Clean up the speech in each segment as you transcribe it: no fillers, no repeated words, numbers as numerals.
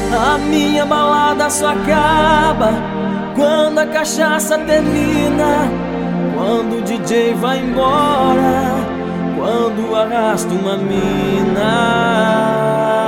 A minha balada só acaba quando a cachaça termina, quando o DJ vai embora, quando arrasta uma mina.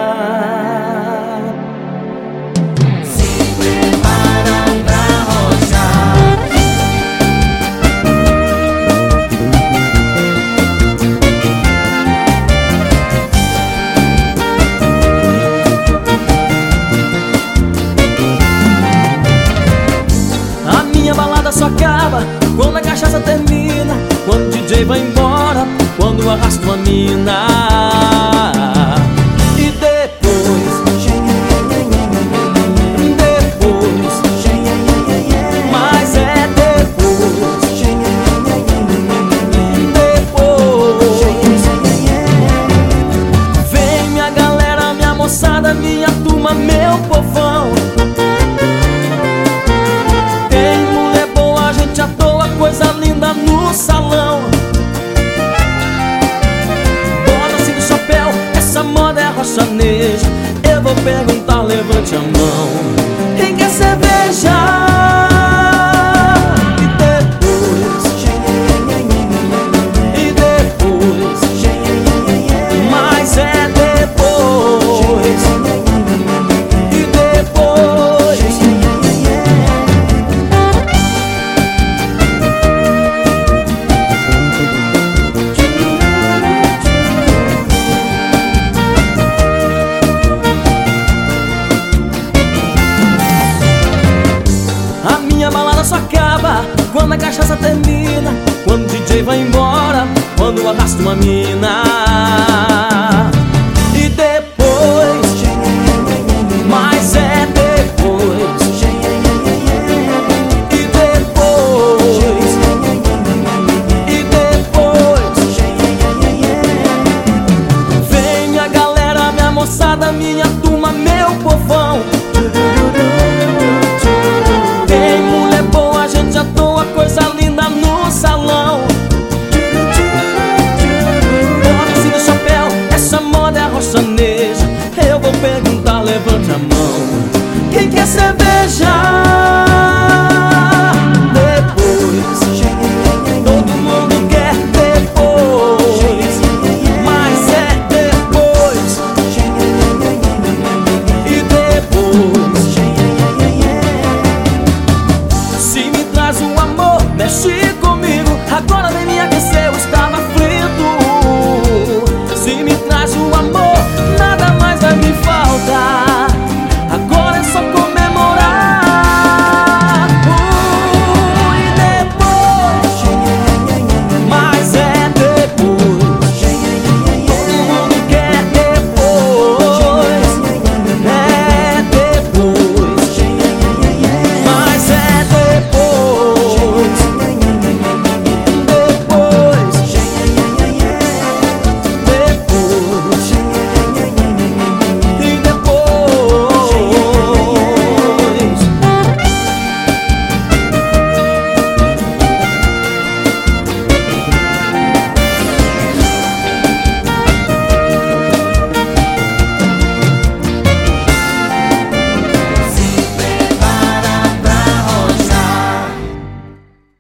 Só acaba quando a cachaça termina, quando o DJ vai embora, quando arrasta uma mina. E depois, mas é depois, vem minha galera, minha moçada, minha turma, meu povão. Coisa linda no salão. Bota assim do chapéu, essa moda é rochaneja. Eu vou perguntar, levante a mão, quem quer cerveja? E depois, mas é depois, e depois. Minha balada só acaba quando a cachaça termina, quando o DJ vai embora, quando arrasta uma mina. E depois, mas é depois, e depois, e depois, vem minha galera, minha moçada, minha turma, meu povão. Coisa linda no salão. Bota assim no chapéu, essa moda é rochaneja. Eu vou perguntar, levante a mão, quem quer cerveja?